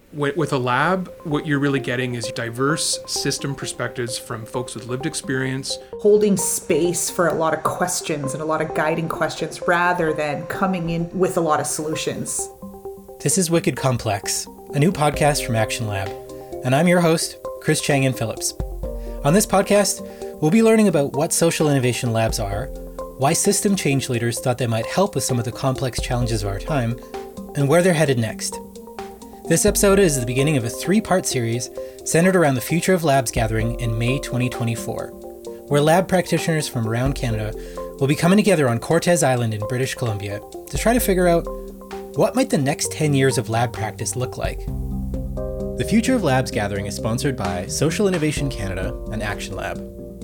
With a lab, what you're really getting is diverse system perspectives from folks with lived experience. Holding space for a lot of questions and a lot of guiding questions rather than coming in with a lot of solutions. This is Wicked Complex, a new podcast from Action Lab, and I'm your host, Chris Chang-Phillips. On this podcast, we'll be learning about what social innovation labs are, why system change leaders thought they might help with some of the complex challenges of our time, and where they're headed next. This episode is the beginning of a 3-part series centered around the Future of Labs gathering in May 2024, where lab practitioners from around Canada will be coming together on Cortes Island in British Columbia to try to figure out what might the next 10 years of lab practice look like. The Future of Labs gathering is sponsored by Social Innovation Canada and Action Lab.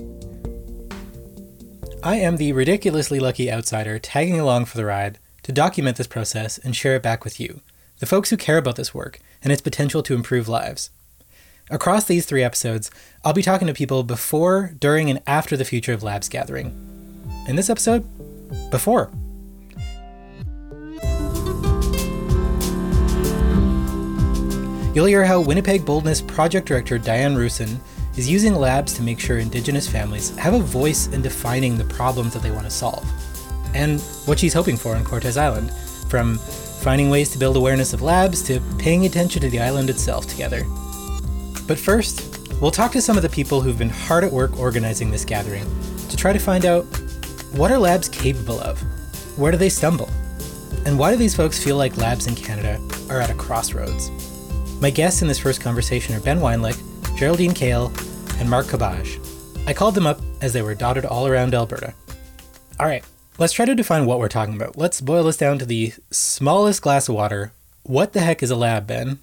I am the ridiculously lucky outsider tagging along for the ride to document this process and share it back with you, the folks who care about this work and its potential to improve lives. Across these 3 episodes, I'll be talking to people before, during, and after the Future of Labs gathering. In this episode, before. You'll hear how Winnipeg Boldness Project Director Diane Rusin is using labs to make sure Indigenous families have a voice in defining the problems that they want to solve, and what she's hoping for on Cortes Island, from finding ways to build awareness of labs to paying attention to the island itself together. But first, we'll talk to some of the people who've been hard at work organizing this gathering to try to find out, what are labs capable of? Where do they stumble? And why do these folks feel like labs in Canada are at a crossroads? My guests in this first conversation are Ben Weinlich, Geraldine Kale, and Mark Cabage. I called them up as they were dotted all around Alberta. All right, let's try to define what we're talking about. Let's boil this down to the smallest glass of water. What the heck is a lab, Ben?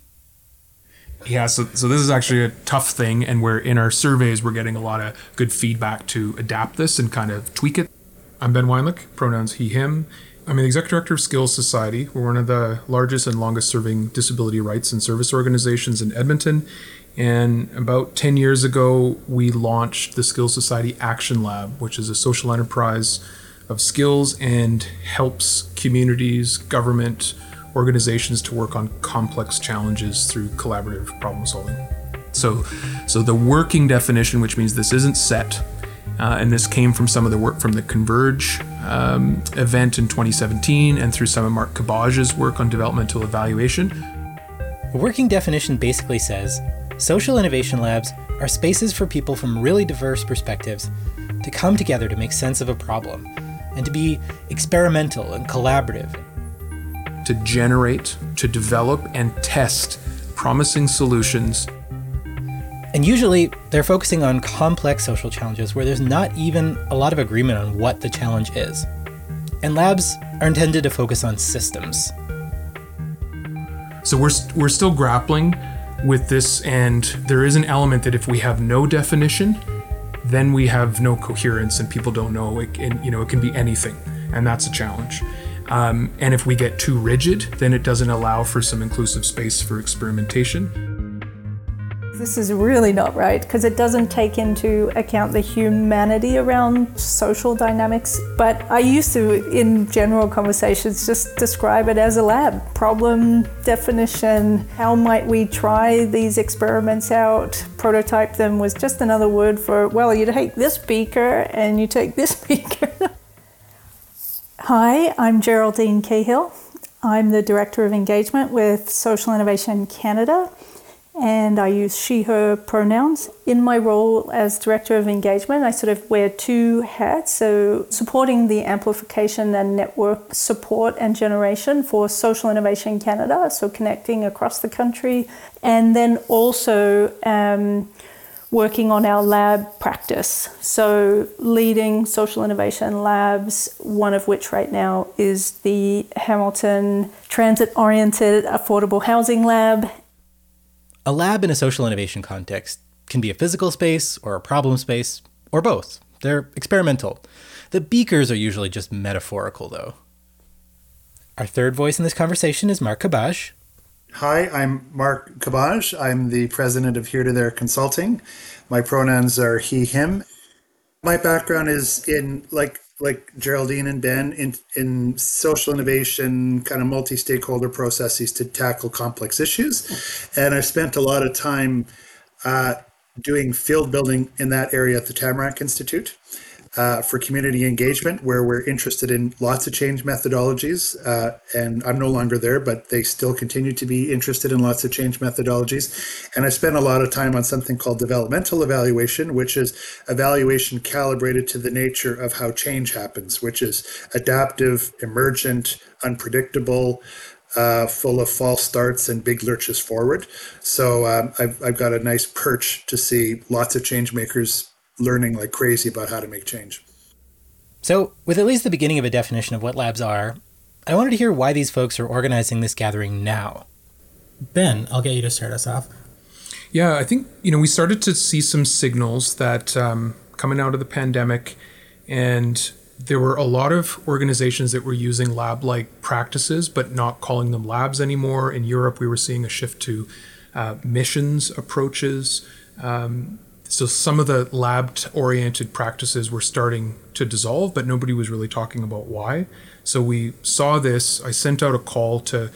Yeah, so this is actually a tough thing, and we're in our surveys, we're getting a lot of good feedback to adapt this and kind of tweak it. I'm Ben Weinlich, pronouns he, him. I'm the Executive Director of Skills Society. We're one of the largest and longest serving disability rights and service organizations in Edmonton. And about 10 years ago, we launched the Skills Society Action Lab, which is a social enterprise of skills and helps communities, government, organizations to work on complex challenges through collaborative problem solving. So the working definition, which means this isn't set, and this came from some of the work from the Converge event in 2017 and through some of Mark Cabage's work on developmental evaluation. The working definition basically says, social innovation labs are spaces for people from really diverse perspectives to come together to make sense of a problem and to be experimental and collaborative. To generate, to develop, and test promising solutions. And usually, they're focusing on complex social challenges where there's not even a lot of agreement on what the challenge is. And labs are intended to focus on systems. So we're still grappling with this, and there is an element that if we have no definition, then we have no coherence and people don't know. It can be anything, and that's a challenge. And if we get too rigid, then it doesn't allow for some inclusive space for experimentation. This is really not right because it doesn't take into account the humanity around social dynamics. But I used to, in general conversations, just describe it as a lab. Problem definition, how might we try these experiments out, prototype them was just another word for, well, you take this beaker and you take this beaker. Hi, I'm Geraldine Cahill. I'm the Director of Engagement with Social Innovation Canada, and I use she, her pronouns. In my role as Director of Engagement, I sort of wear 2 hats, so supporting the amplification and network support and generation for Social Innovation Canada, so connecting across the country, and then also working on our lab practice. So leading social innovation labs, one of which right now is the Hamilton Transit-Oriented Affordable Housing Lab. A lab in a social innovation context can be a physical space or a problem space, or both. They're experimental. The beakers are usually just metaphorical, though. Our third voice in this conversation is Mark Cabage. Hi, I'm Mark Cabage. I'm the president of Here to There Consulting. My pronouns are he, him. My background is in like Geraldine and Ben, in social innovation, kind of multi-stakeholder processes to tackle complex issues. And I spent a lot of time doing field building in that area at the Tamarack Institute for community engagement, where we're interested in lots of change methodologies. And I'm no longer there, but they still continue to be interested in lots of change methodologies. And I spent a lot of time on something called developmental evaluation, which is evaluation calibrated to the nature of how change happens, which is adaptive, emergent, unpredictable, full of false starts and big lurches forward. So I've got a nice perch to see lots of change makers learning like crazy about how to make change. So, with at least the beginning of a definition of what labs are, I wanted to hear why these folks are organizing this gathering now. Ben, I'll get you to start us off. Yeah, I think, we started to see some signals that coming out of the pandemic, and there were a lot of organizations that were using lab-like practices, but not calling them labs anymore. In Europe, we were seeing a shift to missions approaches. So some of the lab-oriented practices were starting to dissolve, but nobody was really talking about why. So we saw this. I sent out a call to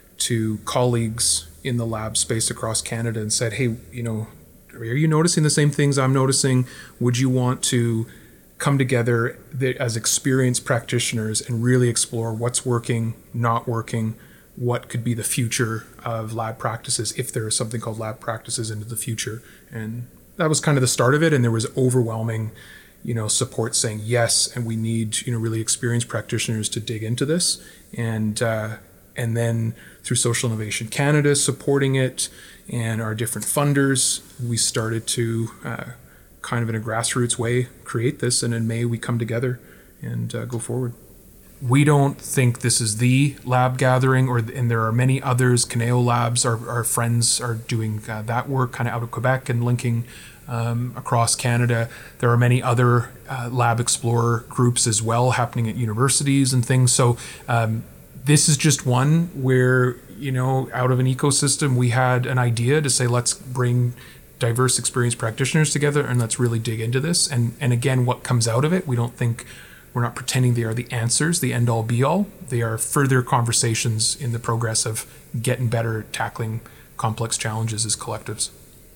colleagues in the lab space across Canada and said, hey, are you noticing the same things I'm noticing? Would you want to come together as experienced practitioners and really explore what's working, not working, what could be the future of lab practices, if there is something called lab practices into the future? And that was kind of the start of it. And there was overwhelming, support saying yes, and we need, really experienced practitioners to dig into this. And then through Social Innovation Canada supporting it and our different funders, we started to kind of in a grassroots way create this. And in May, we come together and go forward. We don't think this is the lab gathering, and there are many others. Caneo Labs, our friends are doing that work kind of out of Quebec and linking across Canada. There are many other Lab Explorer groups as well happening at universities and things. So this is just one where, out of an ecosystem, we had an idea to say, let's bring diverse experienced practitioners together and let's really dig into this. And again, what comes out of it, we're not pretending they are the answers, the end all be all. They are further conversations in the progress of getting better at tackling complex challenges as collectives.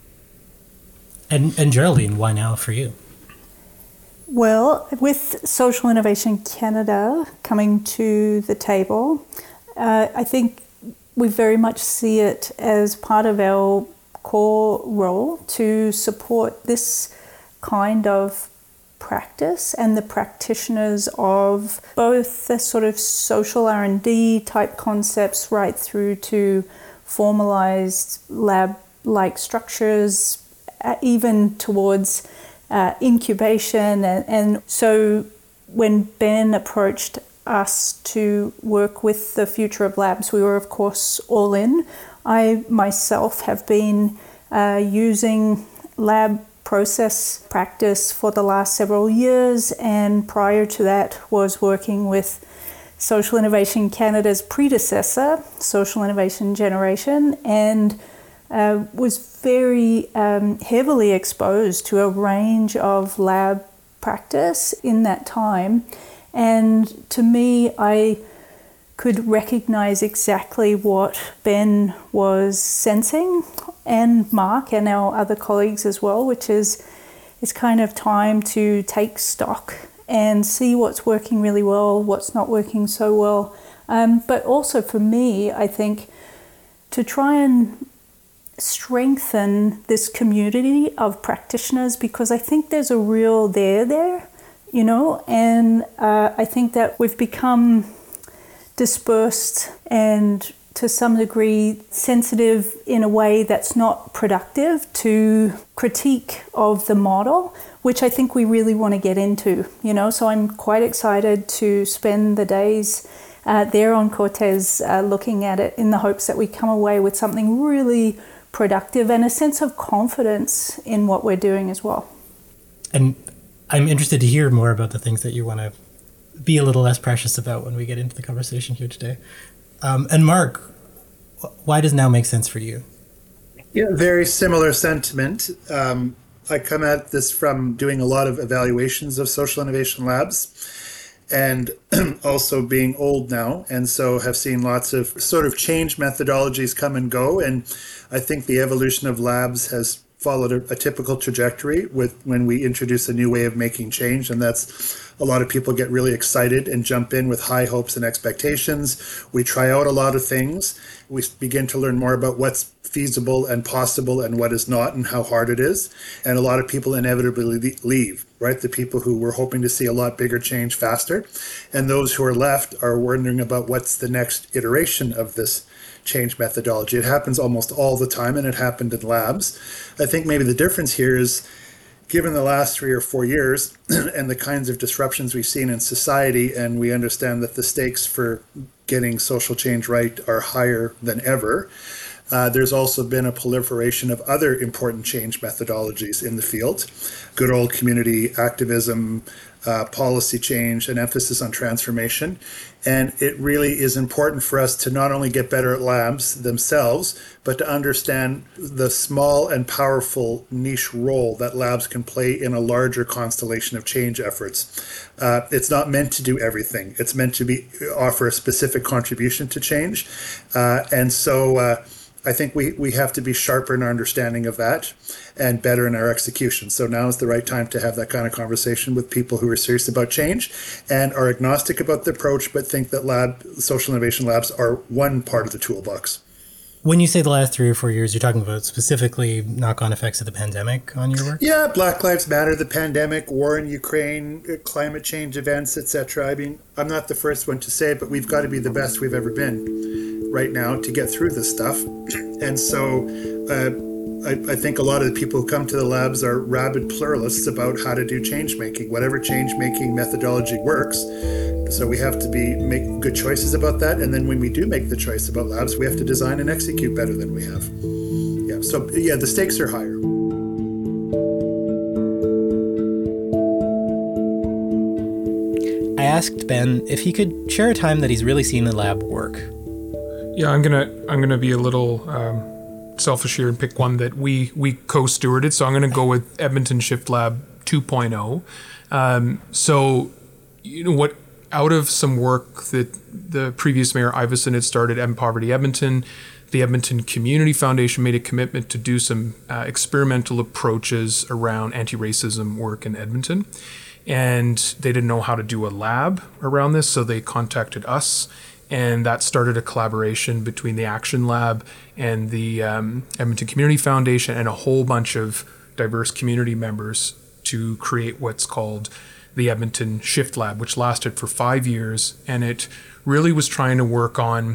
And Geraldine, why now for you? Well, with Social Innovation Canada coming to the table, I think we very much see it as part of our core role to support this kind of practice and the practitioners of both the sort of social R&D type concepts right through to formalized lab-like structures, even towards incubation. And so when Ben approached us to work with the future of labs, we were of course all in. I myself have been using lab process practice for the last several years, and prior to that was working with Social Innovation Canada's predecessor, Social Innovation Generation, and was very heavily exposed to a range of lab practice in that time. And to me, I could recognize exactly what Ben was sensing, and Mark and our other colleagues as well, which is it's kind of time to take stock and see what's working really well, what's not working so well. But also for me, I think to try and strengthen this community of practitioners, because I think there's a real there, and I think that we've become dispersed and to some degree sensitive in a way that's not productive to critique of the model, which I think we really want to get into, So I'm quite excited to spend the days there on Cortes looking at it in the hopes that we come away with something really productive and a sense of confidence in what we're doing as well. And I'm interested to hear more about the things that you want to be a little less precious about when we get into the conversation here today. And Mark, why does now make sense for you? Yeah, very similar sentiment. I come at this from doing a lot of evaluations of social innovation labs. and also being old now, and so have seen lots of sort of change methodologies come and go. And I think the evolution of labs has followed a typical trajectory with when we introduce a new way of making change, and that's a lot of people get really excited and jump in with high hopes and expectations. We try out a lot of things. We begin to learn more about what's feasible and possible and what is not and how hard it is. And a lot of people inevitably leave, right? The people who were hoping to see a lot bigger change faster. And those who are left are wondering about what's the next iteration of this change methodology. It happens almost all the time, and it happened in labs. I think maybe the difference here is, given the last 3 or 4 years and the kinds of disruptions we've seen in society, and we understand that the stakes for getting social change right are higher than ever, there's also been a proliferation of other important change methodologies in the field. Good old community activism, policy change, an emphasis on transformation. And it really is important for us to not only get better at labs themselves, but to understand the small and powerful niche role that labs can play in a larger constellation of change efforts. It's not meant to do everything. It's meant to offer a specific contribution to change. And so I think we have to be sharper in our understanding of that and better in our execution. So now is the right time to have that kind of conversation with people who are serious about change and are agnostic about the approach, but think that social innovation labs are one part of the toolbox. When you say the last 3 or 4 years, you're talking about specifically knock-on effects of the pandemic on your work? Yeah, Black Lives Matter, the pandemic, war in Ukraine, climate change events, etc. I mean, I'm not the first one to say it, but we've got to be the best we've ever been right now to get through this stuff. And so I think a lot of the people who come to the labs are rabid pluralists about how to do change making, whatever change making methodology works. So we have to make good choices about that. And then when we do make the choice about labs, we have to design and execute better than we have. Yeah. So the stakes are higher. I asked Ben if he could share a time that he's really seen the lab work. Yeah, I'm gonna be a little selfish here and pick one that we co-stewarded. So I'm gonna go with Edmonton Shift Lab 2.0. So you know what? Out of some work that the previous mayor Iveson had started, End Poverty Edmonton, the Edmonton Community Foundation made a commitment to do some experimental approaches around anti-racism work in Edmonton. And they didn't know how to do a lab around this, so they contacted us. And that started a collaboration between the Action Lab and the Edmonton Community Foundation and a whole bunch of diverse community members to create what's called the Edmonton Shift Lab, which lasted for 5 years. And it really was trying to work on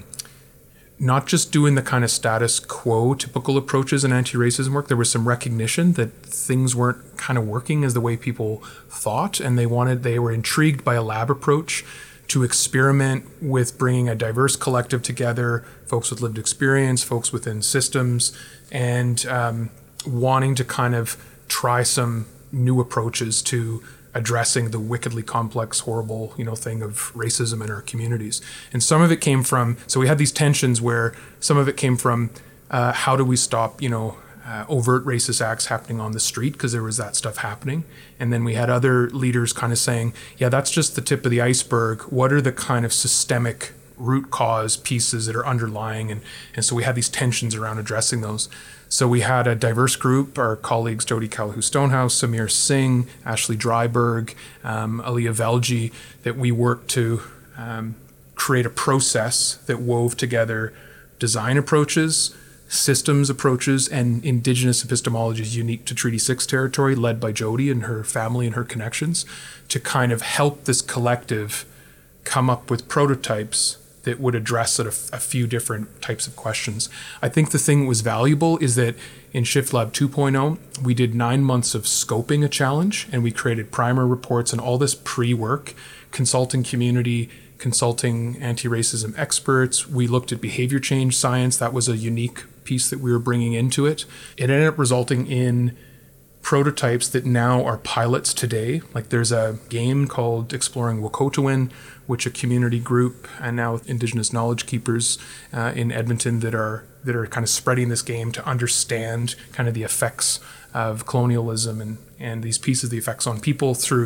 not just doing the kind of status quo typical approaches in anti-racism work. There was some recognition that things weren't kind of working as the way people thought, and they were intrigued by a lab approach to experiment with bringing a diverse collective together, folks with lived experience, folks within systems, and wanting to kind of try some new approaches to addressing the wickedly complex, horrible, thing of racism in our communities. And some of it came from, so we had these tensions where some of it came from how do we stop, overt racist acts happening on the street, because there was that stuff happening. And then we had other leaders kind of saying, yeah, that's just the tip of the iceberg. What are the kind of systemic root cause pieces that are underlying? And so we had these tensions around addressing those. So we had a diverse group, our colleagues Jody Calahoo-Stonehouse, Samir Singh, Ashley Dryberg, Aliyah Velji, that we worked to create a process that wove together design approaches, systems approaches, and indigenous epistemologies unique to Treaty 6 territory, led by Jody and her family and her connections, to kind of help this collective come up with prototypes that would address a few different types of questions. I think the thing that was valuable is that in Shift Lab 2.0, we did 9 months of scoping a challenge, and we created primer reports and all this pre-work, consulting community, consulting anti-racism experts. We looked at behavior change science. That was a unique piece that we were bringing into it. It ended up resulting in prototypes that now are pilots today. Like there's a game called Exploring Wokotowin, which a community group and now Indigenous knowledge keepers in Edmonton that are kind of spreading this game to understand kind of the effects of colonialism and these pieces, the effects on people through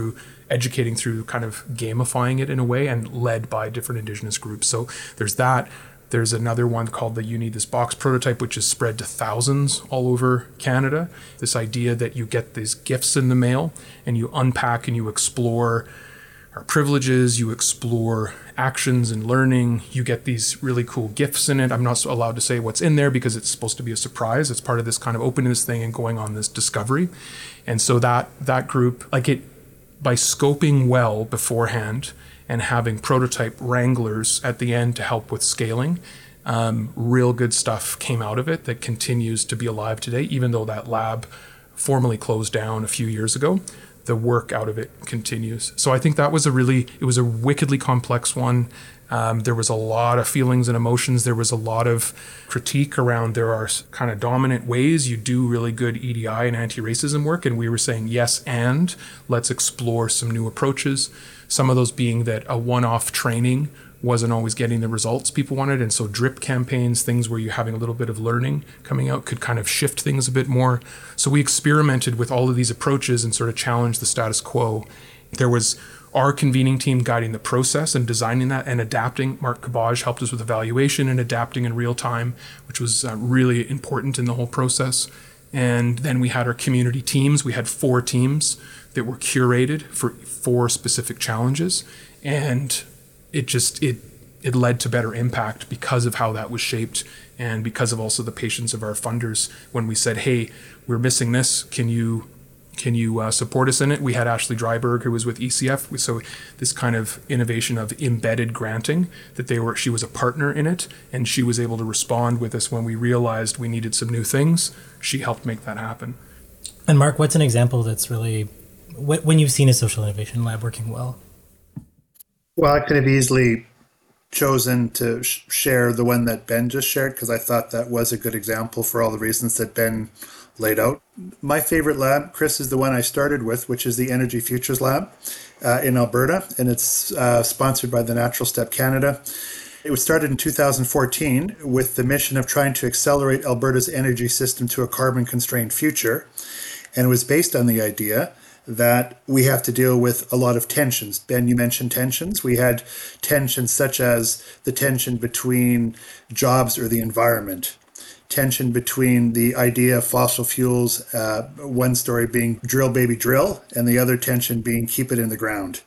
educating through kind of gamifying it in a way, and led by different Indigenous groups. So there's that. There's another one called the You Need This Box prototype, which is spread to thousands all over Canada. This idea that you get these gifts in the mail and you unpack and you explore our privileges, you explore actions and learning, you get these really cool gifts in it. I'm not allowed to say what's in there because it's supposed to be a surprise. It's part of this kind of opening this thing and going on this discovery. And so that group, by scoping well beforehand and having prototype wranglers at the end to help with scaling, real good stuff came out of it that continues to be alive today, even though that lab formally closed down a few years ago. The work out of it continues. So I think that was it was a wickedly complex one. There was a lot of feelings and emotions. There was a lot of critique around there are kind of dominant ways you do really good EDI and anti-racism work. And we were saying, yes, and let's explore some new approaches. Some of those being that a one-off training wasn't always getting the results people wanted. And so drip campaigns, things where you're having a little bit of learning coming out, could kind of shift things a bit more. So we experimented with all of these approaches and sort of challenged the status quo. There was our convening team guiding the process and designing that and adapting. Mark Kabaj helped us with evaluation and adapting in real time, which was really important in the whole process. And then we had our community teams. We had 4 teams that were curated for 4 specific challenges. And it led to better impact because of how that was shaped, and because of also the patience of our funders. When we said, hey, we're missing this, can you support us in it? We had Ashley Dryberg, who was with ECF. So this kind of innovation of embedded granting, that she was a partner in it, and she was able to respond with us when we realized we needed some new things. She helped make that happen. And Mark, what's an example that's really, when you've seen a social innovation lab working well? Well, I could have easily chosen to share the one that Ben just shared, because I thought that was a good example for all the reasons that Ben laid out. My favorite lab, Chris, is the one I started with, which is the Energy Futures Lab in Alberta, and it's sponsored by the Natural Step Canada. It was started in 2014 with the mission of trying to accelerate Alberta's energy system to a carbon-constrained future, and it was based on the idea that we have to deal with a lot of tensions. Ben, you mentioned tensions. We had tensions such as the tension between jobs or the environment, tension between the idea of fossil fuels, one story being drill baby drill, and the other tension being keep it in the ground.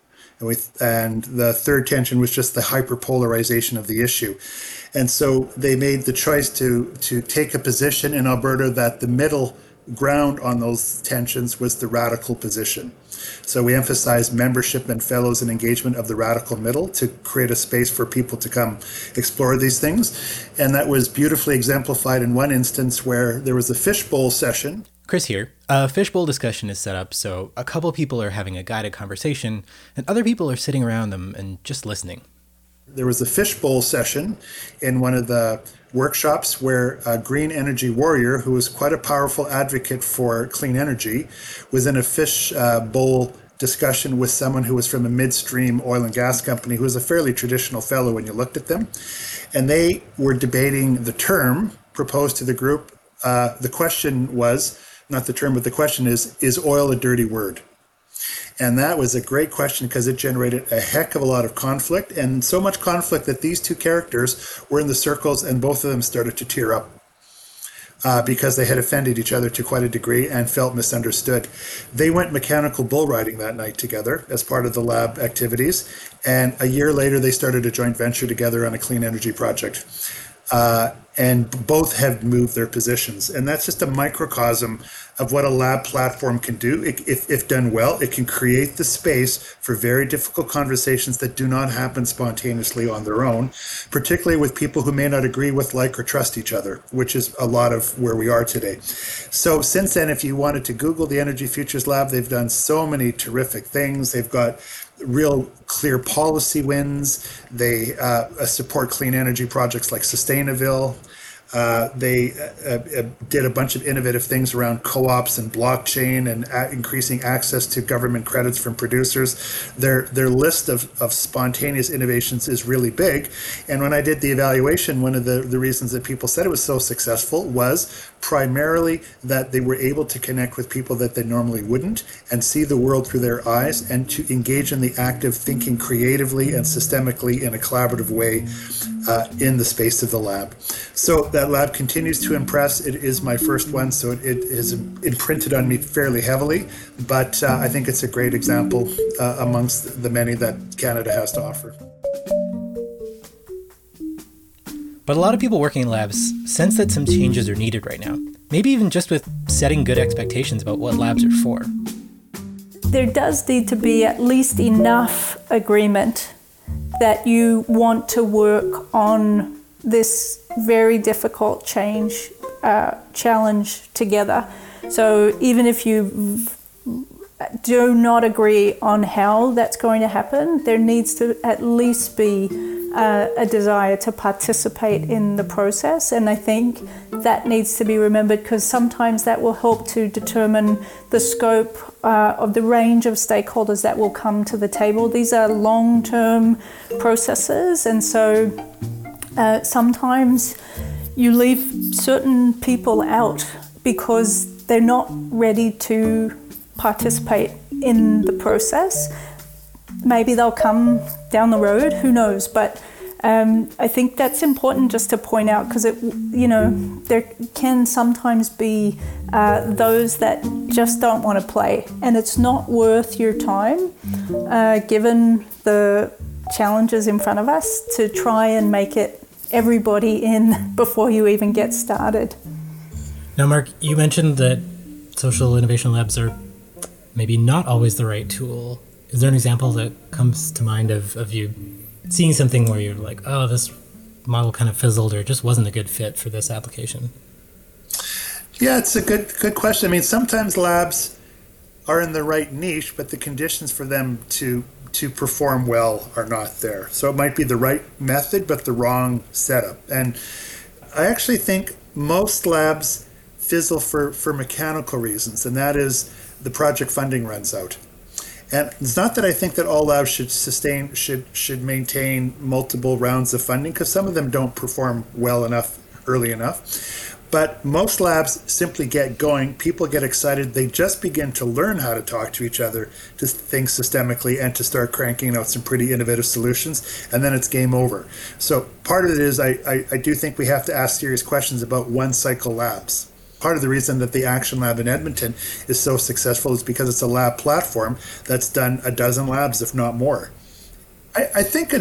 And the third tension was just the hyperpolarization of the issue. And so they made the choice to take a position in Alberta that the middle ground on those tensions was the radical position. So we emphasized membership and fellows and engagement of the radical middle to create a space for people to come explore these things. And that was beautifully exemplified in one instance where there was a fishbowl session. Chris here. A fishbowl discussion is set up so a couple people are having a guided conversation and other people are sitting around them and just listening. There was a fishbowl session in one of the workshops where a green energy warrior, who was quite a powerful advocate for clean energy, was in a fish bowl discussion with someone who was from a midstream oil and gas company, who was a fairly traditional fellow when you looked at them. And they were debating the term proposed to the group. The question was, not the term, but the question is oil a dirty word? And that was a great question because it generated a heck of a lot of conflict, and so much conflict that these two characters were in the circles and both of them started to tear up because they had offended each other to quite a degree and felt misunderstood. They went mechanical bull riding that night together as part of the lab activities, and a year later they started a joint venture together on a clean energy project. And both have moved their positions. And that's just a microcosm of what a lab platform can do. If done well, it can create the space for very difficult conversations that do not happen spontaneously on their own, particularly with people who may not agree with, like, or trust each other, which is a lot of where we are today. So since then, if you wanted to Google the Energy Futures Lab, they've done so many terrific things. They've got real clear policy wins. They support clean energy projects like Sustainaville. They did a bunch of innovative things around co-ops and blockchain and increasing access to government credits from producers. Their list of spontaneous innovations is really big. And when I did the evaluation, one of the reasons that people said it was so successful was primarily that they were able to connect with people that they normally wouldn't and see the world through their eyes, and to engage in the act of thinking creatively and systemically in a collaborative way in the space of the lab. So that lab continues to impress. It is my first one, so it is imprinted on me fairly heavily, but I think it's a great example amongst the many that Canada has to offer. But a lot of people working in labs sense that some changes are needed right now, maybe even just with setting good expectations about what labs are for. There does need to be at least enough agreement that you want to work on this very difficult challenge together. So even if you do not agree on how that's going to happen, there needs to at least be a desire to participate in the process. And I think that needs to be remembered, because sometimes that will help to determine the scope of the range of stakeholders that will come to the table. These are long-term processes, and so sometimes you leave certain people out because they're not ready to participate in the process. Maybe they'll come down the road, who knows, but I think that's important just to point out, because there can sometimes be those that just don't want to play, and it's not worth your time, given the challenges in front of us, to try and make it everybody in before you even get started. Now, Mark, you mentioned that social innovation labs are maybe not always the right tool. Is there an example that comes to mind of you seeing something where you're like, oh, this model kind of fizzled, or it just wasn't a good fit for this application? Yeah, it's a good question. I mean, sometimes labs are in the right niche, but the conditions for them to perform well are not there. So it might be the right method, but the wrong setup. And I actually think most labs fizzle for mechanical reasons, and that is the project funding runs out. And it's not that I think that all labs should maintain multiple rounds of funding, because some of them don't perform well enough early enough. But most labs simply get going, people get excited, they just begin to learn how to talk to each other, to think systemically, and to start cranking out some pretty innovative solutions, and then it's game over. So part of it is I do think we have to ask serious questions about one-cycle labs. Part of the reason that the Action Lab in Edmonton is so successful is because it's a lab platform that's done a dozen labs, if not more. I think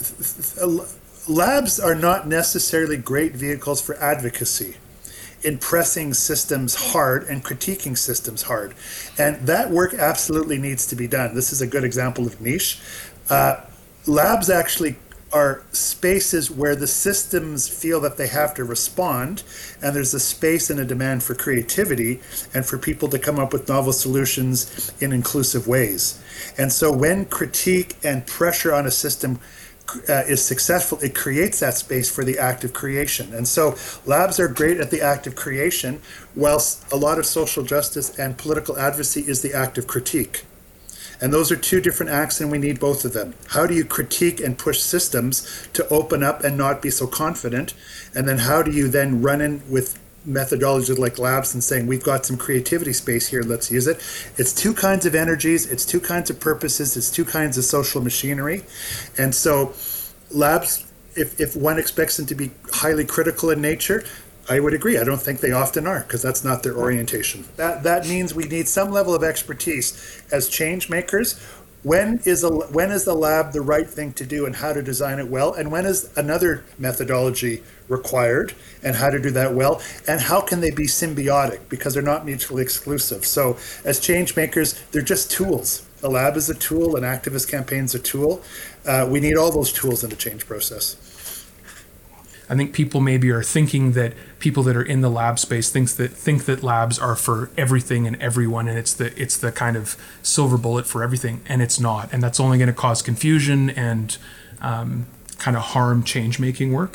labs are not necessarily great vehicles for advocacy, in pressing systems hard and critiquing systems hard. And that work absolutely needs to be done. This is a good example of niche. Labs actually are spaces where the systems feel that they have to respond, and there's a space and a demand for creativity and for people to come up with novel solutions in inclusive ways. And so when critique and pressure on a system is successful, it creates that space for the act of creation. And so labs are great at the act of creation, whilst a lot of social justice and political advocacy is the act of critique. And those are two different acts, and we need both of them. How do you critique and push systems to open up and not be so confident? And then how do you then run in with methodologies like labs and saying, we've got some creativity space here, let's use it? It's two kinds of energies, it's two kinds of purposes, it's two kinds of social machinery. And so labs, if one expects them to be highly critical in nature, I would agree. I don't think they often are, because that's not their orientation. That means we need some level of expertise as change makers. When is the lab the right thing to do, and how to design it well? And when is another methodology required, and how to do that well? And how can they be symbiotic, because they're not mutually exclusive? So as change makers, they're just tools. A lab is a tool, an activist campaign is a tool. We need all those tools in the change process. I think people maybe are thinking that people that are in the lab space think that labs are for everything and everyone, and it's the kind of silver bullet for everything, and it's not. And that's only going to cause confusion and kind of harm change-making work.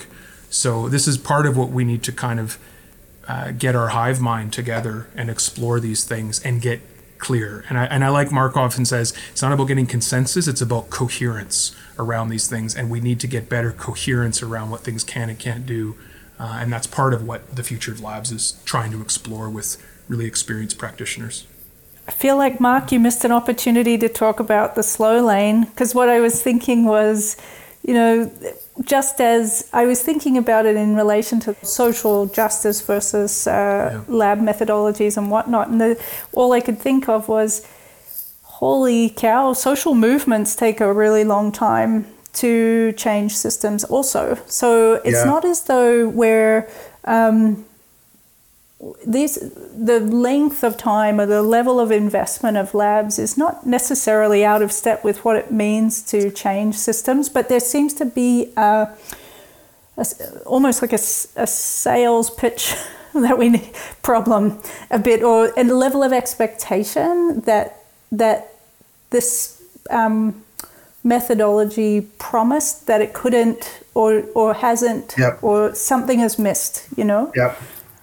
So this is part of what we need to kind of get our hive mind together and explore these things and get clear. And I like Mark often says, it's not about getting consensus, it's about coherence around these things. And we need to get better coherence around what things can and can't do. And that's part of what the future of labs is trying to explore with really experienced practitioners. I feel like, Mark, you missed an opportunity to talk about the slow lane, because what I was thinking was, just as I was thinking about it in relation to social justice versus lab methodologies and whatnot, and all I could think of was, holy cow, social movements take a really long time to change systems also. So it's not as though we're... the length of time or the level of investment of labs is not necessarily out of step with what it means to change systems, but there seems to be almost like a sales pitch that we need problem a bit, or a level of expectation that this methodology promised that it couldn't or hasn't, or something has missed, Yep.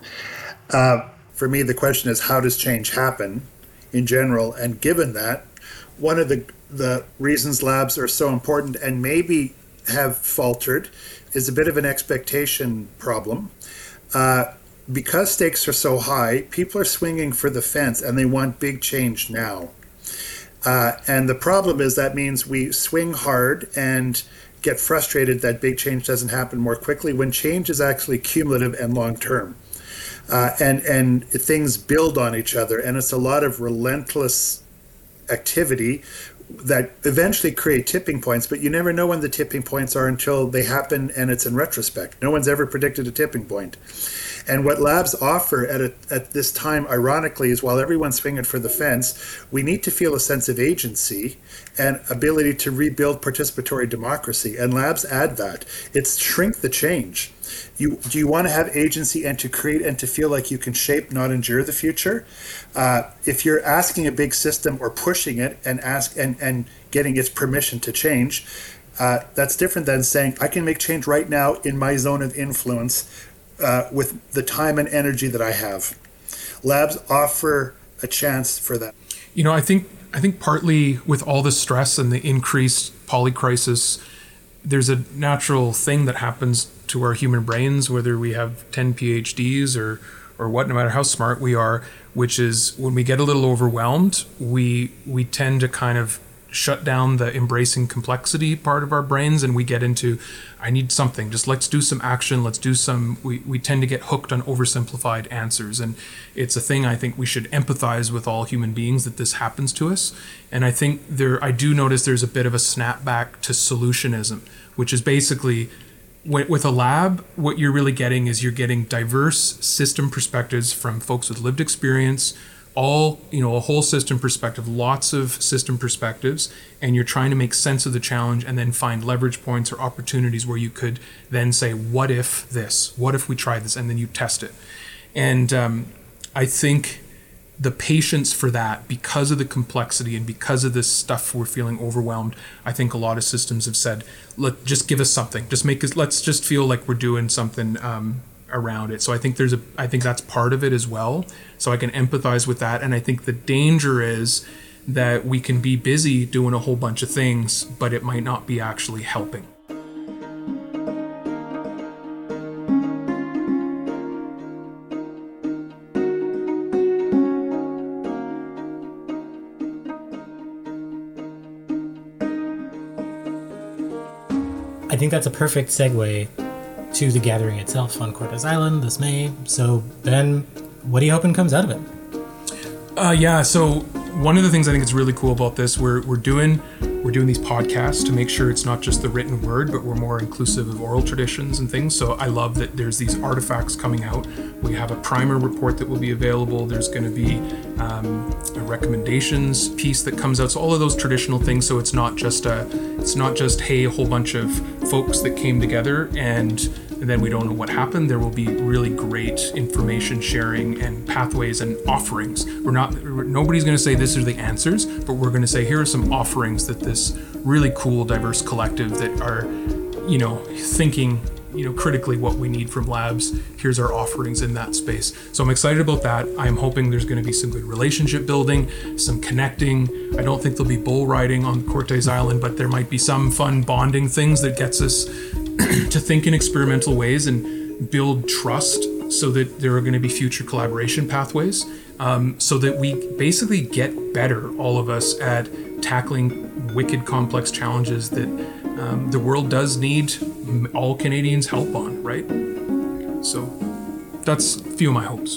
For me, the question is, how does change happen in general? And given that, one of the reasons labs are so important and maybe have faltered is a bit of an expectation problem. Because stakes are so high, people are swinging for the fence and they want big change now. And the problem is that means we swing hard and get frustrated that big change doesn't happen more quickly, when change is actually cumulative and long-term. And things build on each other, and it's a lot of relentless activity that eventually create tipping points, but you never know when the tipping points are until they happen, and it's in retrospect. No one's ever predicted a tipping point. And what labs offer at this time, ironically, is while everyone's swinging for the fence, we need to feel a sense of agency and ability to rebuild participatory democracy. And labs add that. It's shrink the change. Do you want to have agency and to create and to feel like you can shape, not endure the future? If you're asking a big system or pushing it and getting its permission to change, that's different than saying, I can make change right now in my zone of influence with the time and energy that I have. Labs offer a chance for that. I think partly with all the stress and the increased polycrisis, there's a natural thing that happens to our human brains, whether we have 10 PhDs or what, no matter how smart we are, which is when we get a little overwhelmed, we tend to kind of shut down the embracing complexity part of our brains, and we get into, I need something, just let's do some action, we tend to get hooked on oversimplified answers. And it's a thing I think we should empathize with all human beings that this happens to us. And I think I do notice there's a bit of a snapback to solutionism, which is basically, with a lab, what you're really getting is you're getting diverse system perspectives from folks with lived experience, a whole system perspective, lots of system perspectives, and you're trying to make sense of the challenge and then find leverage points or opportunities where you could then say, what if this? What if we try this? And then you test it. And I think the patience for that, because of the complexity and because of this stuff we're feeling overwhelmed, I think a lot of systems have said, look, just give us something. Let's just feel like we're doing something around it. So I think that's part of it as well. So I can empathize with that. And I think the danger is that we can be busy doing a whole bunch of things, but it might not be actually helping. I think that's a perfect segue to the gathering itself on Cortes Island this May. So, Ben, what are you hoping comes out of it? So one of the things I think is really cool about this, we're doing these podcasts to make sure it's not just the written word, but we're more inclusive of oral traditions and things. So I love that there's these artifacts coming out. We have a primer report that will be available. There's going to be a recommendations piece that comes out. So all of those traditional things. So it's not just hey, a whole bunch of folks that came together and then we don't know what happened. There will be really great information sharing and pathways and offerings. Nobody's going to say this are the answers, but we're going to say here are some offerings that this really cool, diverse collective that are, thinking critically what we need from labs. Here's our offerings in that space. So I'm excited about that. I'm hoping there's going to be some good relationship building, some connecting. I don't think there'll be bull riding on Cortes Island, but there might be some fun bonding things that gets us to think in experimental ways and build trust so that there are going to be future collaboration pathways, so that we basically get better, all of us, at tackling wicked complex challenges that the world does need all Canadians' help on, right? So that's a few of my hopes.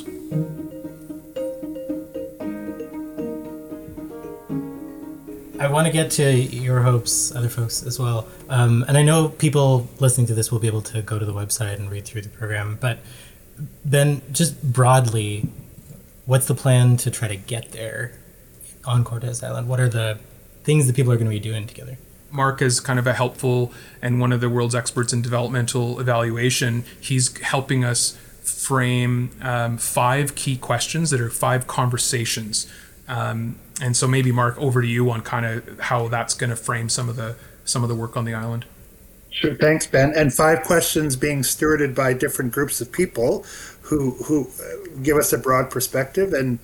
I want to get to your hopes, other folks as well. And I know people listening to this will be able to go to the website and read through the program, but then just broadly, what's the plan to try to get there on Cortes Island? What are the things that people are going to be doing together? Mark is kind of a helpful and one of the world's experts in developmental evaluation. He's helping us frame 5 key questions that are 5 conversations. And so maybe Mark, over to you on kind of how that's going to frame some of the work on the island. Sure, thanks, Ben. And 5 questions being stewarded by different groups of people who give us a broad perspective. And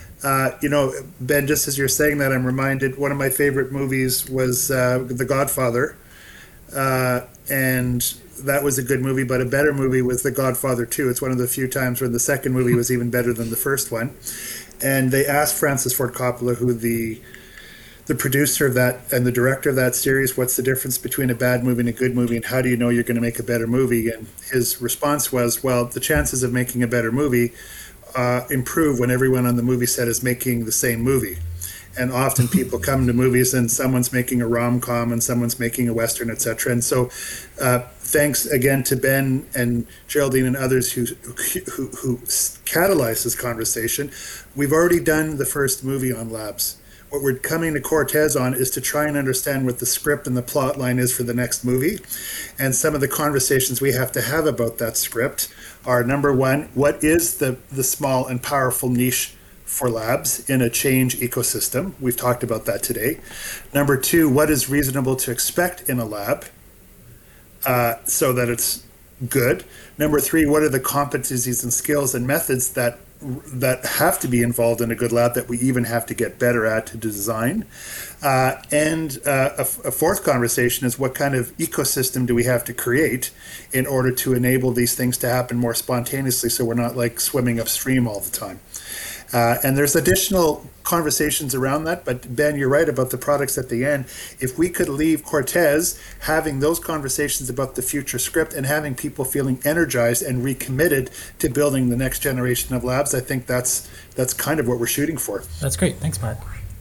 Ben, just as you're saying that, I'm reminded one of my favorite movies was The Godfather, and that was a good movie. But a better movie was The Godfather 2. It's one of the few times when the second movie was even better than the first one. And they asked Francis Ford Coppola, who the producer of that and the director of that series, what's the difference between a bad movie and a good movie, and how do you know you're going to make a better movie? And his response was, well, the chances of making a better movie improve when everyone on the movie set is making the same movie. And often people come to movies and someone's making a rom-com and someone's making a Western, etc. And so thanks again to Ben and Geraldine and others who catalyzed this conversation. We've already done the first movie on labs. What we're coming to Cortes on is to try and understand what the script and the plot line is for the next movie. And some of the conversations we have to have about that script are, number one, what is the small and powerful niche for labs in a change ecosystem? We've talked about that today. Number 2, what is reasonable to expect in a lab so that it's good? Number 3, what are the competencies and skills and methods that have to be involved in a good lab that we even have to get better at to design? And a fourth conversation is, what kind of ecosystem do we have to create in order to enable these things to happen more spontaneously, so we're not like swimming upstream all the time? And there's additional conversations around that, but Ben, you're right about the products at the end. If we could leave Cortes having those conversations about the future script and having people feeling energized and recommitted to building the next generation of labs, I think that's kind of what we're shooting for. That's great. Thanks, Mark.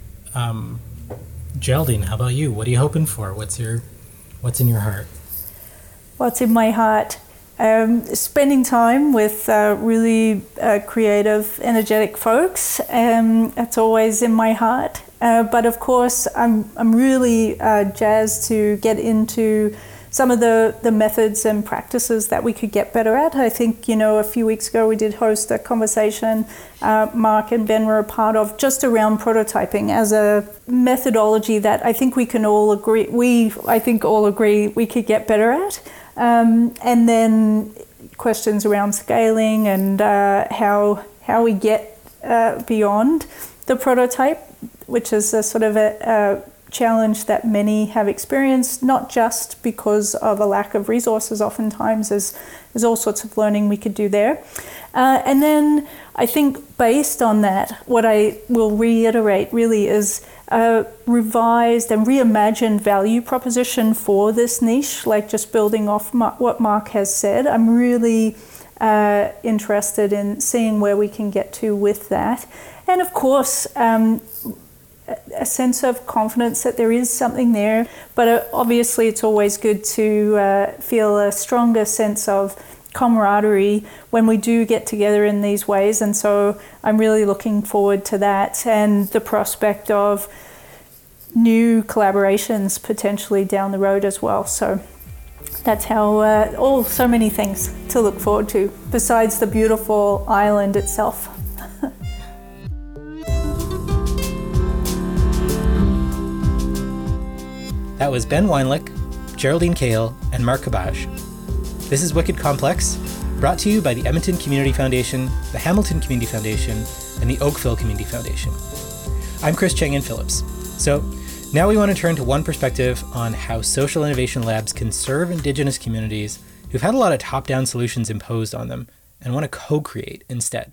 Geraldine, how about you? What are you hoping for? What's in your heart? What's in my heart? Spending time with really creative, energetic folks. That's always in my heart. But of course, I'm really jazzed to get into some of the methods and practices that we could get better at. I think, a few weeks ago we did host a conversation Mark and Ben were a part of, just around prototyping as a methodology that I think we can all agree, we could get better at. And then questions around scaling and how we get beyond the prototype, which is a sort of a challenge that many have experienced, not just because of a lack of resources. Oftentimes there's all sorts of learning we could do there. And then I think based on that, what I will reiterate really is a revised and reimagined value proposition for this niche, like just building off what Mark has said. I'm really interested in seeing where we can get to with that. And of course, a sense of confidence that there is something there, but obviously it's always good to feel a stronger sense of camaraderie when we do get together in these ways. And so I'm really looking forward to that and the prospect of new collaborations potentially down the road as well. So that's how so many things to look forward to besides the beautiful island itself. That was Ben Weinlich, Geraldine Cahill, and Mark Kabash. This is Wicked Complex, brought to you by the Edmonton Community Foundation, the Hamilton Community Foundation, and the Oakville Community Foundation. I'm Chris Chang-Phillips. So now we want to turn to one perspective on how social innovation labs can serve Indigenous communities who've had a lot of top-down solutions imposed on them and want to co-create instead.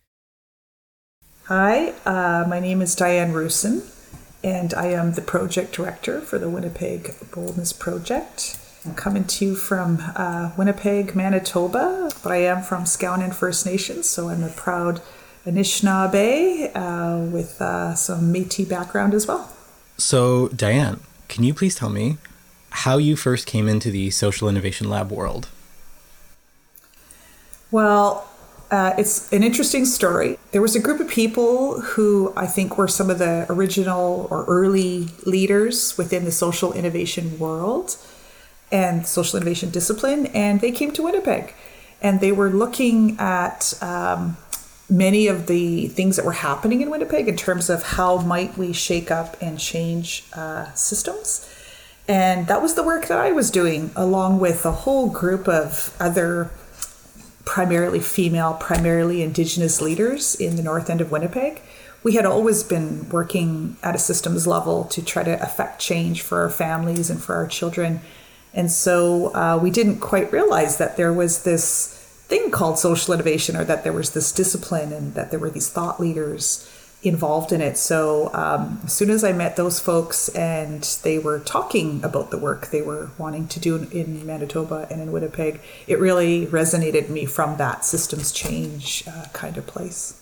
Hi, my name is Diane Rusin, and I am the project director for the Winnipeg Boldness Project. I'm coming to you from Winnipeg, Manitoba, but I am from Skowhenan First Nation, so I'm a proud Anishinaabe with some Métis background as well. So, Diane, can you please tell me how you first came into the social innovation lab world? Well, it's an interesting story. There was a group of people who I think were some of the original or early leaders within the social innovation world and social innovation discipline, and they came to Winnipeg. And they were looking at many of the things that were happening in Winnipeg in terms of how might we shake up and change systems. And that was the work that I was doing, along with a whole group of other primarily female, primarily Indigenous leaders in the north end of Winnipeg. We had always been working at a systems level to try to affect change for our families and for our children. And so we didn't quite realize that there was this thing called social innovation, or that there was this discipline and that there were these thought leaders involved in it. So as soon as I met those folks and they were talking about the work they were wanting to do in Manitoba and in Winnipeg, it really resonated me from that systems change kind of place.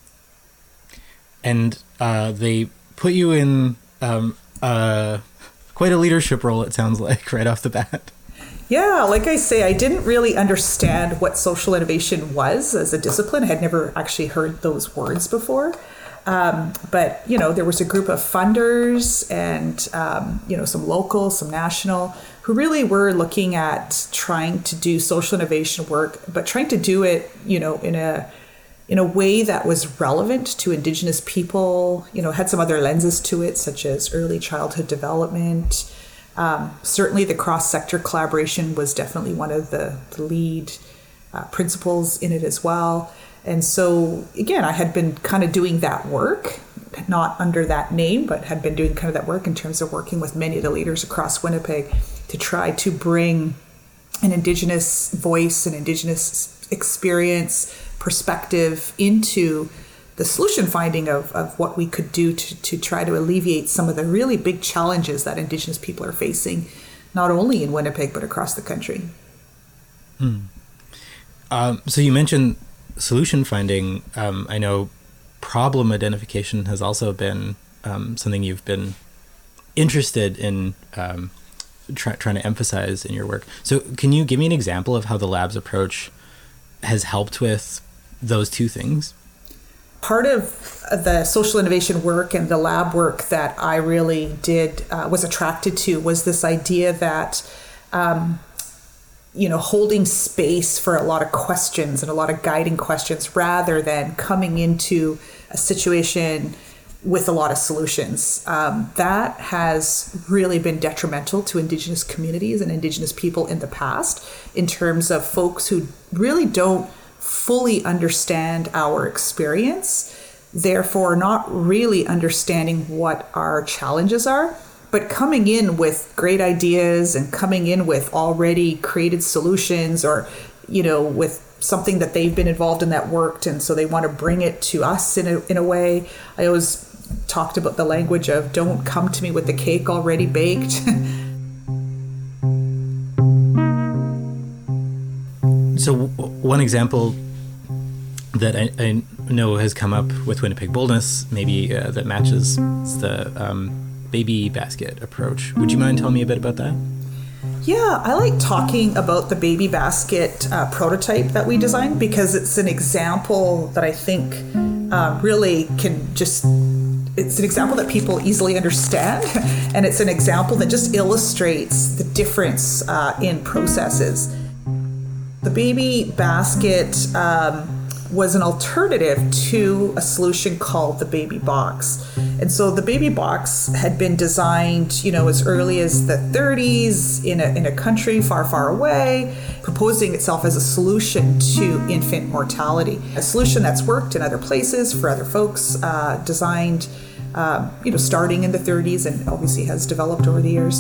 And they put you in quite a leadership role, it sounds like, right off the bat. Yeah, like I say, I didn't really understand what social innovation was as a discipline. I had never actually heard those words before. But, you know, there was a group of funders and, some local, some national, who really were looking at trying to do social innovation work, but trying to do it, in a way that was relevant to Indigenous people, had some other lenses to it, such as early childhood development. Certainly the cross-sector collaboration was definitely one of the lead principles in it as well. And so, again, I had been kind of doing that work, not under that name, but had been doing kind of that work in terms of working with many of the leaders across Winnipeg to try to bring an Indigenous voice, an Indigenous experience, perspective into the solution finding of what we could do to try to alleviate some of the really big challenges that Indigenous people are facing, not only in Winnipeg, but across the country. So you mentioned solution finding. I know problem identification has also been something you've been interested in trying to emphasize in your work. So can you give me an example of how the lab's approach has helped with those two things? Part of the social innovation work and the lab work that I really was attracted to was this idea that holding space for a lot of questions and a lot of guiding questions rather than coming into a situation with a lot of solutions. That has really been detrimental to Indigenous communities and Indigenous people in the past, in terms of folks who really don't fully understand our experience, therefore not really understanding what our challenges are, but coming in with great ideas and coming in with already created solutions, or with something that they've been involved in that worked, and so they want to bring it to us in a way. I always talked about the language of don't come to me with the cake already baked. So one example that I know has come up with Winnipeg Boldness, maybe that matches the baby basket approach. Would you mind telling me a bit about that? Yeah, I like talking about the baby basket prototype that we designed, because it's an example that I think really it's an example that people easily understand, and it's an example that just illustrates the difference in processes. The baby basket was an alternative to a solution called the baby box. And so the baby box had been designed, as early as the 30s in a country far, far away, proposing itself as a solution to infant mortality. A solution that's worked in other places for other folks, designed, starting in the 30s and obviously has developed over the years.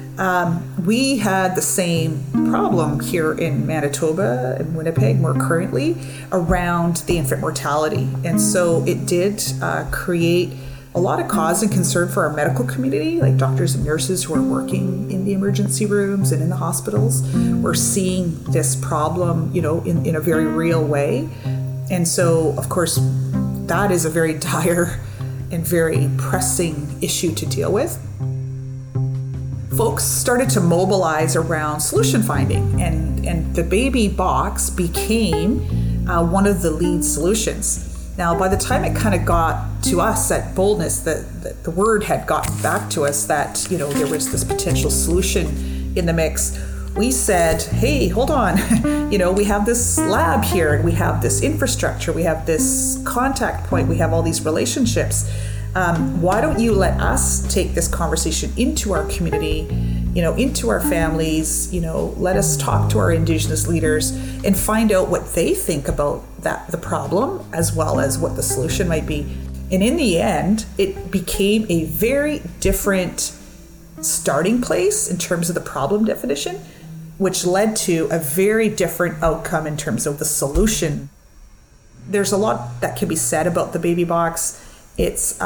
We had the same problem here in Manitoba and Winnipeg more currently around the infant mortality. And so it did create a lot of cause and concern for our medical community, like doctors and nurses who are working in the emergency rooms and in the hospitals. We're seeing this problem, in a very real way. And so, of course, that is a very dire and very pressing issue to deal with. Folks started to mobilize around solution finding, and the baby box became one of the lead solutions. Now, by the time it kind of got to us at Boldness, the word had gotten back to us that, there was this potential solution in the mix. We said, hey, hold on, we have this lab here, and we have this infrastructure, we have this contact point, we have all these relationships. Why don't you let us take this conversation into our community, into our families, let us talk to our Indigenous leaders and find out what they think about the problem as well as what the solution might be. And in the end, it became a very different starting place in terms of the problem definition, which led to a very different outcome in terms of the solution. There's a lot that can be said about the baby box. It's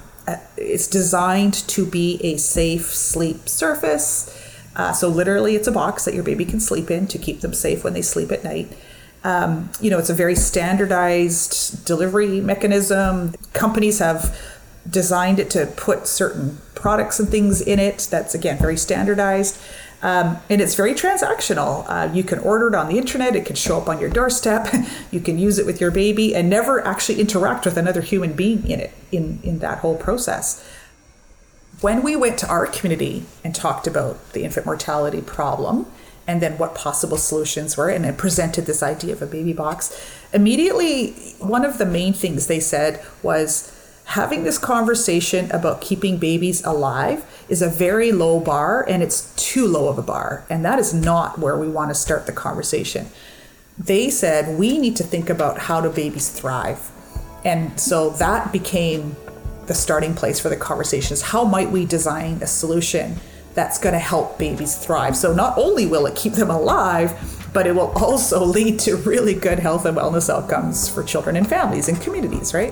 designed to be a safe sleep surface. So literally it's a box that your baby can sleep in to keep them safe when they sleep at night. It's a very standardized delivery mechanism. Companies have designed it to put certain products and things in it. That's, again, very standardized. And it's very transactional. You can order it on the internet. It can show up on your doorstep. You can use it with your baby and never actually interact with another human being in it, in that whole process. When we went to our community and talked about the infant mortality problem and then what possible solutions were, and then presented this idea of a baby box, immediately one of the main things they said was, having this conversation about keeping babies alive is a very low bar, and it's too low of a bar. And that is not where we want to start the conversation. They said, we need to think about how do babies thrive. And so that became the starting place for the conversation, is how might we design a solution that's going to help babies thrive. So not only will it keep them alive, but it will also lead to really good health and wellness outcomes for children and families and communities, right?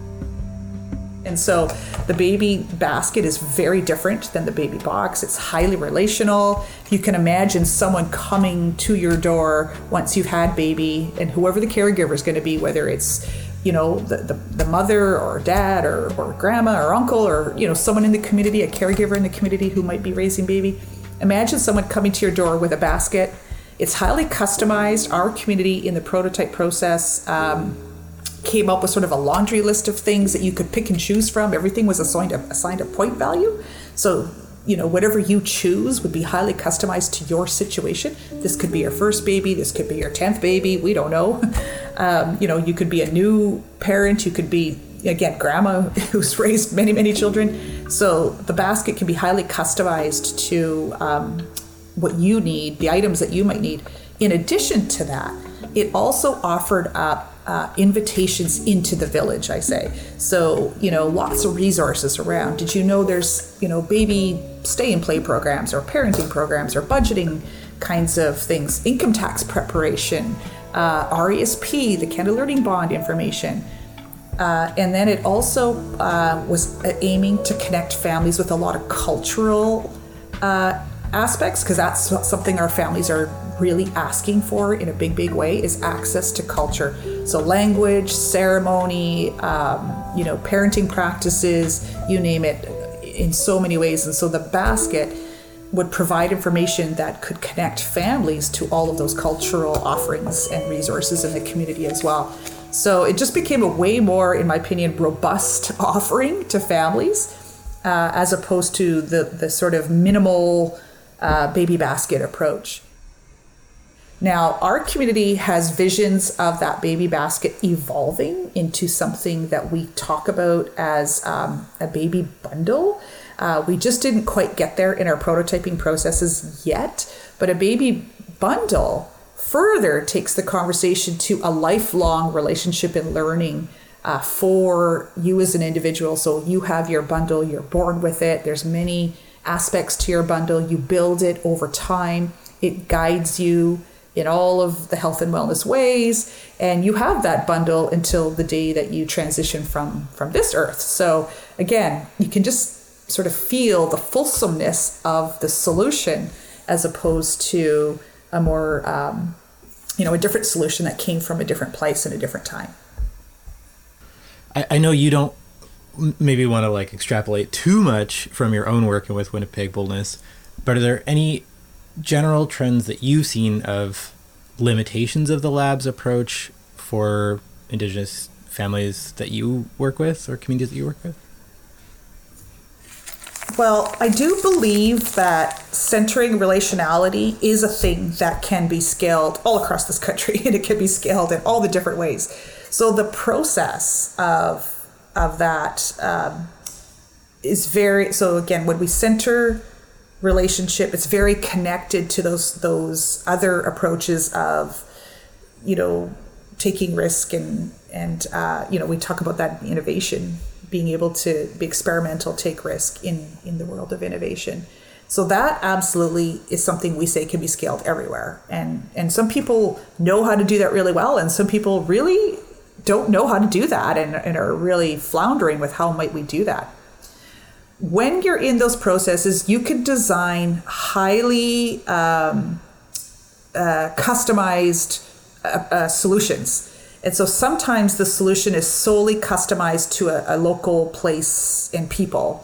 And so the baby basket is very different than the baby box. It's highly relational. You can imagine someone coming to your door once you've had baby, and whoever the caregiver is going to be, whether it's, the mother or dad or grandma or uncle or, someone in the community, a caregiver in the community who might be raising baby. Imagine someone coming to your door with a basket. It's highly customized. Our community in the prototype process came up with sort of a laundry list of things that you could pick and choose from. Everything was assigned a point value. So, whatever you choose would be highly customized to your situation. This could be your first baby. This could be your 10th baby. We don't know. You could be a new parent. You could be, again, grandma who's raised many, many children. So the basket can be highly customized to what you need, the items that you might need. In addition to that, it also offered up invitations into the village, I say. So, lots of resources around. Did you know there's, baby stay and play programs or parenting programs or budgeting kinds of things, income tax preparation, RESP, the Canada Learning Bond information. And then it also was aiming to connect families with a lot of cultural aspects, because that's something our families are really asking for in a big, big way, is access to culture. So language, ceremony, parenting practices, you name it, in so many ways. And so the basket would provide information that could connect families to all of those cultural offerings and resources in the community as well. So it just became a way more, in my opinion, robust offering to families, as opposed to the sort of minimal baby basket approach. Now, our community has visions of that baby basket evolving into something that we talk about as a baby bundle. We just didn't quite get there in our prototyping processes yet, but a baby bundle further takes the conversation to a lifelong relationship and learning for you as an individual. So you have your bundle, you're born with it. There's many aspects to your bundle. You build it over time. It guides you in all of the health and wellness ways, and you have that bundle until the day that you transition from this earth. So again, you can just sort of feel the fulsomeness of the solution as opposed to a more a different solution that came from a different place in a different time. I know you don't maybe want to extrapolate too much from your own work and with Winnipeg Boldness, but are there any general trends that you've seen of limitations of the lab's approach for Indigenous families that you work with or communities that you work with? Well, I do believe that centering relationality is a thing that can be scaled all across this country, and it can be scaled in all the different ways. So the process of that is very, so again, when we center relationship, it's very connected to those other approaches of, taking risk and we talk about that innovation, being able to be experimental, take risk in the world of innovation. So that absolutely is something we say can be scaled everywhere. And some people know how to do that really well, and some people really don't know how to do that and are really floundering with how might we do that. When you're in those processes, you can design highly customized solutions. And so sometimes the solution is solely customized to a local place and people.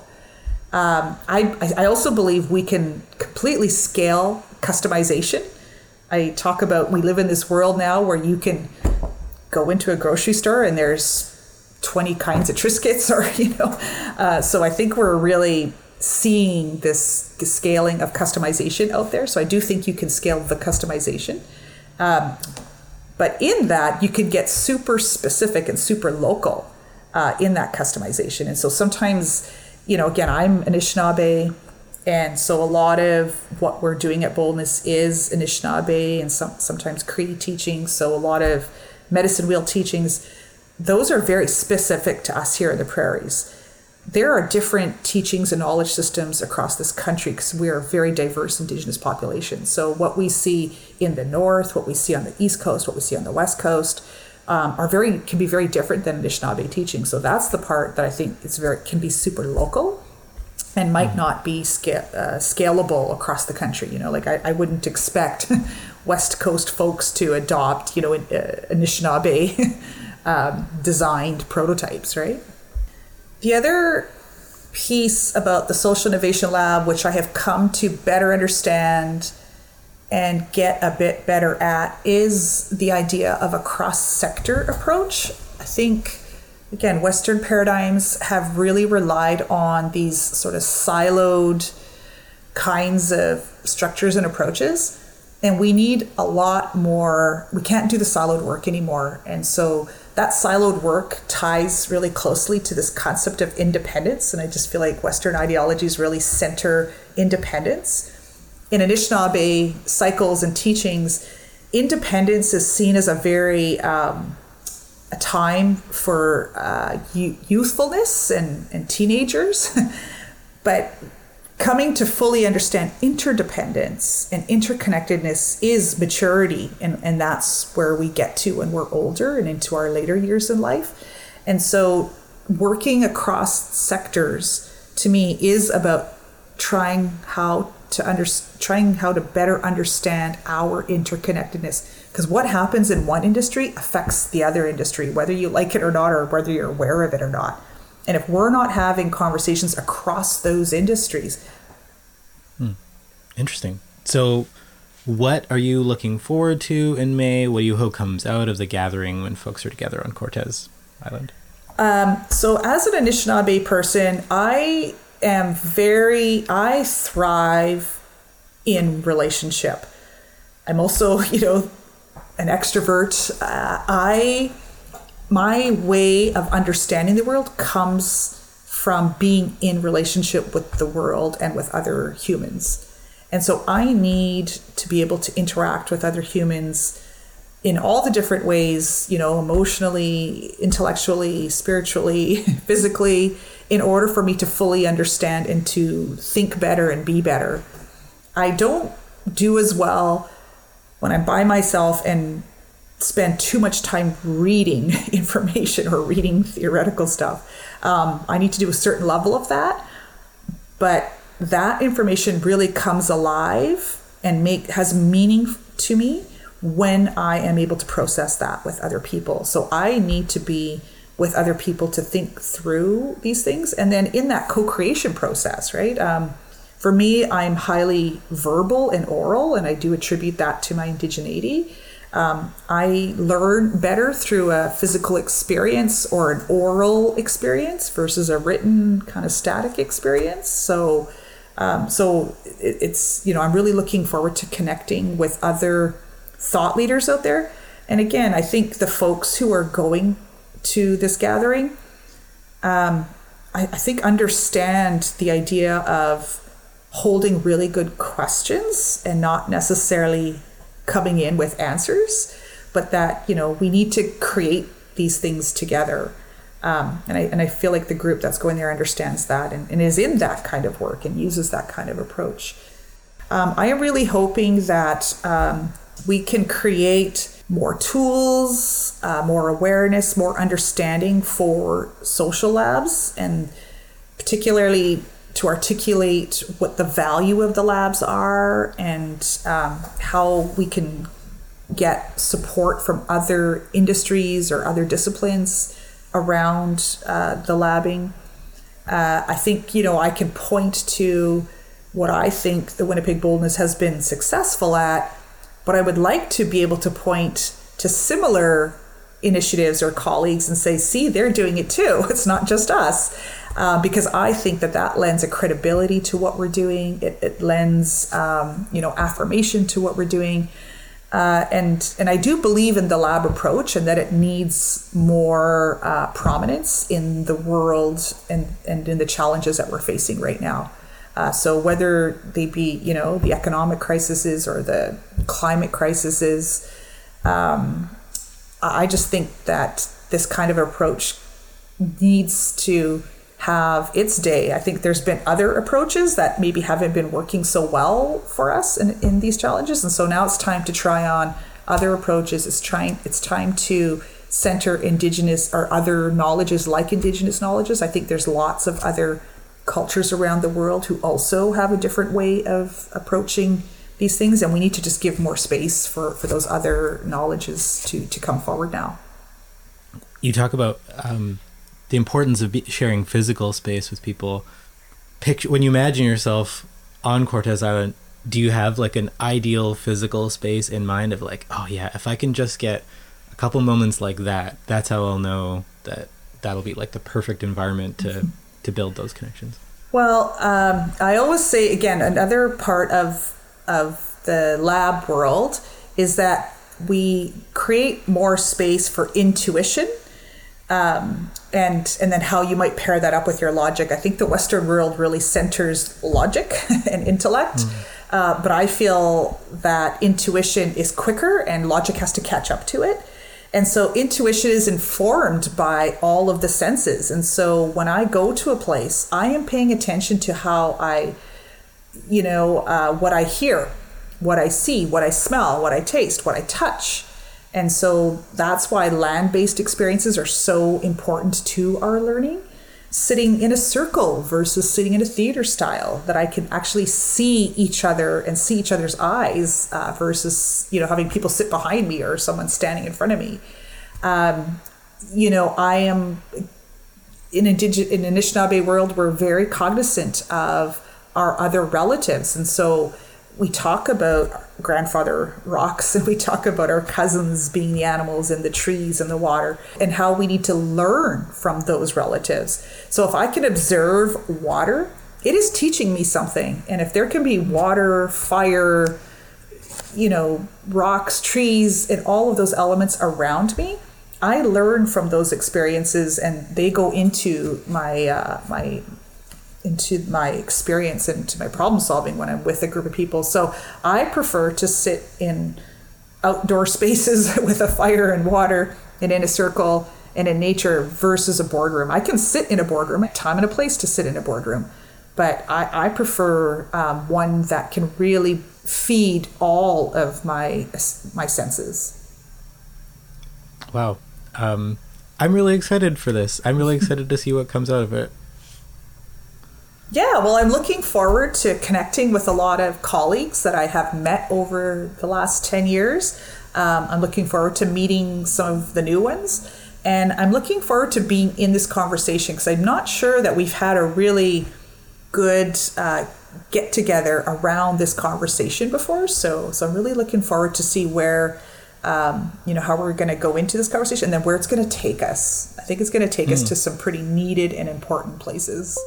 I also believe we can completely scale customization. I talk about, we live in this world now where you can go into a grocery store and there's 20 kinds of Triscuits, or, so I think we're really seeing this scaling of customization out there. So I do think you can scale the customization. But in that, you can get super specific and super local in that customization. And so sometimes, again, I'm Anishinaabe, and so a lot of what we're doing at Boldness is Anishinaabe and sometimes Cree teachings. So a lot of medicine wheel teachings, those are very specific to us here in the prairies. There are different teachings and knowledge systems across this country because we are a very diverse Indigenous population. So what we see in the north, what we see on the East Coast, what we see on the West Coast, can be very different than Anishinaabe teaching. So that's the part that I think can be super local and might not be scalable across the country. I wouldn't expect West Coast folks to adopt, Anishinaabe designed prototypes, right? The other piece about the Social Innovation Lab, which I have come to better understand and get a bit better at, is the idea of a cross-sector approach. I think, again, Western paradigms have really relied on these sort of siloed kinds of structures and approaches, and we need a lot more. We can't do the siloed work anymore, and so that siloed work ties really closely to this concept of independence, and I just feel like Western ideologies really center independence. In Anishinaabe cycles and teachings, independence is seen as a very a time for youthfulness and teenagers, but coming to fully understand interdependence and interconnectedness is maturity, and that's where we get to when we're older and into our later years in life. And so working across sectors to me is about trying how to better understand our interconnectedness, because what happens in one industry affects the other industry, whether you like it or not, or whether you're aware of it or not. And if we're not having conversations across those industries. Interesting. So what are you looking forward to in May? What do you hope comes out of the gathering when folks are together on Cortes Island? So as an Anishinaabe person, I thrive in relationship. I'm also, an extrovert. My way of understanding the world comes from being in relationship with the world and with other humans. And so I need to be able to interact with other humans in all the different ways, emotionally, intellectually, spiritually, physically, in order for me to fully understand and to think better and be better. I don't do as well when I'm by myself and spend too much time reading information or reading theoretical stuff. I need to do a certain level of that, but that information really comes alive and has meaning to me when I am able to process that with other people. So I need to be with other people to think through these things. And then in that co-creation process, right? For me, I'm highly verbal and oral, and I do attribute that to my indigeneity. I learn better through a physical experience or an oral experience versus a written kind of static experience. So it's, I'm really looking forward to connecting with other thought leaders out there. And again, I think the folks who are going to this gathering, I think understand the idea of holding really good questions and not necessarily coming in with answers, but that, we need to create these things together. And I feel like the group that's going there understands that and is in that kind of work and uses that kind of approach. I am really hoping that we can create more tools, more awareness, more understanding for social labs, and particularly to articulate what the value of the labs are and how we can get support from other industries or other disciplines around the labbing. I think, I can point to what I think the Winnipeg Boldness has been successful at, but I would like to be able to point to similar initiatives or colleagues and say, see, they're doing it too. It's not just us. Because I think that lends a credibility to what we're doing. It lends, affirmation to what we're doing. And I do believe in the lab approach and that it needs more prominence in the world and in the challenges that we're facing right now. So whether they be, the economic crises or the climate crises, I just think that this kind of approach needs to have its day. I think there's been other approaches that maybe haven't been working so well for us in these challenges. And so now it's time to try on other approaches. It's time to center Indigenous or other knowledges like Indigenous knowledges. I think there's lots of other cultures around the world who also have a different way of approaching these things. And we need to just give more space for those other knowledges to come forward now. You talk about the importance of sharing physical space with people. When you imagine yourself on Cortes Island, do you have like an ideal physical space in mind of like, oh yeah, if I can just get a couple moments like that, that's how I'll know that that'll be like the perfect environment to build those connections? Well, I always say, again, another part of the lab world is that we create more space for intuition. And then how you might pair that up with your logic. I think the Western world really centers logic and intellect, but I feel that intuition is quicker and logic has to catch up to it. And so intuition is informed by all of the senses. And so when I go to a place, I am paying attention to how what I hear, what I see, what I smell, what I taste, what I touch. And so that's why land-based experiences are so important to our learning. Sitting in a circle versus sitting in a theater style, that I can actually see each other and see each other's eyes versus, having people sit behind me or someone standing in front of me. I am in Anishinaabe world, we're very cognizant of our other relatives. And so we talk about grandfather rocks and we talk about our cousins being the animals and the trees and the water and how we need to learn from those relatives. So if I can observe water, it is teaching me something. And if there can be water, fire, rocks, trees, and all of those elements around me, I learn from those experiences, and they go into my my experience and to my problem solving when I'm with a group of people. So I prefer to sit in outdoor spaces with a fire and water and in a circle and in nature versus a boardroom. I can sit in a boardroom, a time and a place to sit in a boardroom, but I prefer one that can really feed all of my senses. Wow. I'm really excited for this. I'm really excited to see what comes out of it. Yeah, well, I'm looking forward to connecting with a lot of colleagues that I have met over the last 10 years. I'm looking forward to meeting some of the new ones. And I'm looking forward to being in this conversation because I'm not sure that we've had a really good get together around this conversation before. So I'm really looking forward to see where, how we're going to go into this conversation and then where it's going to take us. I think it's going to take us to some pretty needed and important places.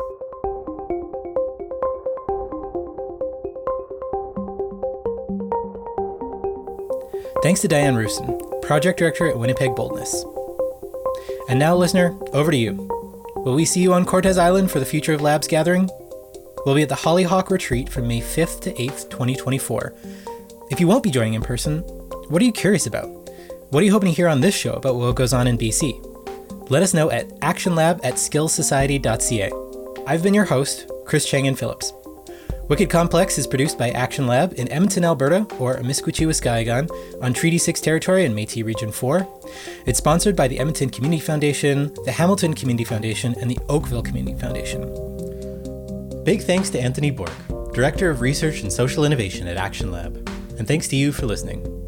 Thanks to Diane Roosen, Project Director at Winnipeg Boldness. And now, listener, over to you. Will we see you on Cortez Island for the Future of Labs gathering? We'll be at the Hollyhock Retreat from May 5th to 8th, 2024. If you won't be joining in person, what are you curious about? What are you hoping to hear on this show about what goes on in BC? Let us know at actionlab@skillsociety.ca. I've been your host, Chris Chang-Phillips. Wicked Complex is produced by Action Lab in Edmonton, Alberta, or Amiskwaciwâskahikan, on Treaty 6 territory in Métis Region 4. It's sponsored by the Edmonton Community Foundation, the Hamilton Community Foundation, and the Oakville Community Foundation. Big thanks to Anthony Bork, Director of Research and Social Innovation at Action Lab. And thanks to you for listening.